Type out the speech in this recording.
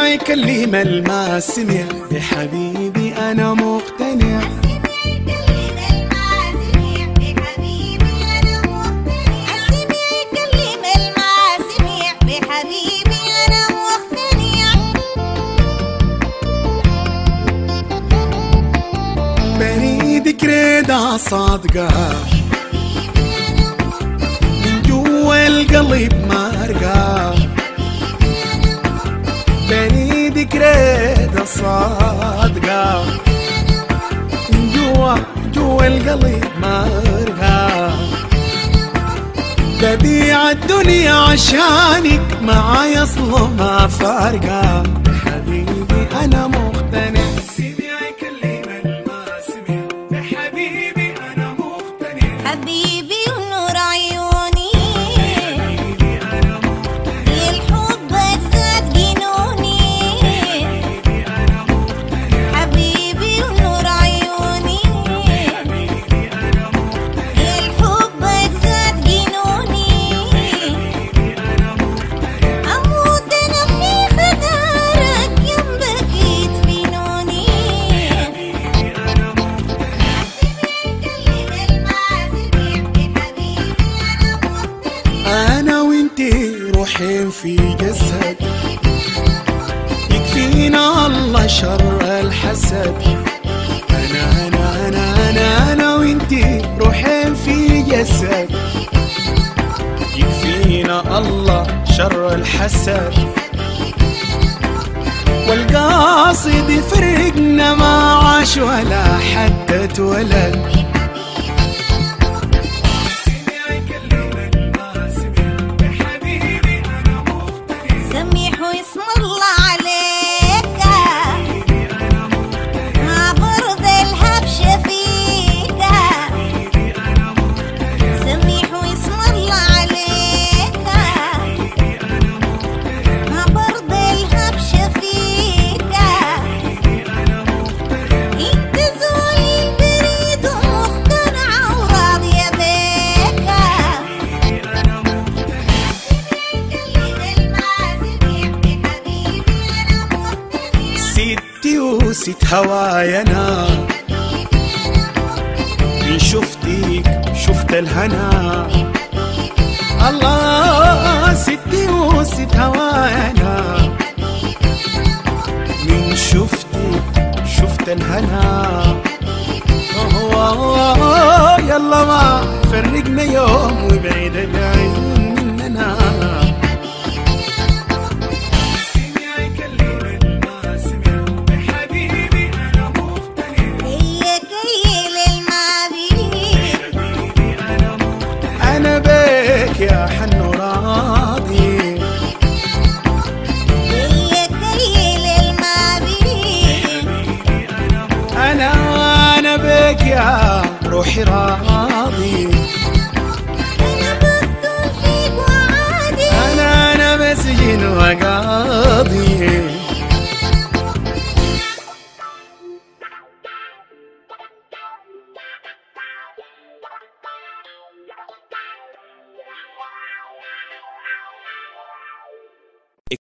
سمع كلمة ما سمع بحبيبي أنا مقتنع. بريدك ريدة صادقة من جوا القلب مارقة. بريدك ريدة صادقة من جوا القلب مارقة. ببيع الدنيا عشانك معايا اصله ما فارقة. حبيبي أنا مقتنع. حبيبي ونور عيوني الحب زاد جنوني. حبيبي ونور عيوني الحب زاد جنوني. أموت أنا في خدارك جنبك يدفنوني. أنا وإنتي روحين في جسد يكفينا الله شر الحسد. أنا وإنتي روحين في جسد يكفينا الله شر الحسد. والقاصد يفرقنا ما عاش ولا حتى اتولد. اسم الله عليك ما برد الهبش فيك. سميح واسم الله عليك ما برد الهبش فيك. انت زولي البريد ومقتنعة وراضية بيك. ستي وست هوايا أنا من شفتك شفت الهنا. الله ستي وست هوايا أنا من شفتك شفت الهنا. يلا ما فرقنا يوم وبعيد العين مننا. يا حنو راضي هي كيل الماضي. أنا بك يا روحي راضي.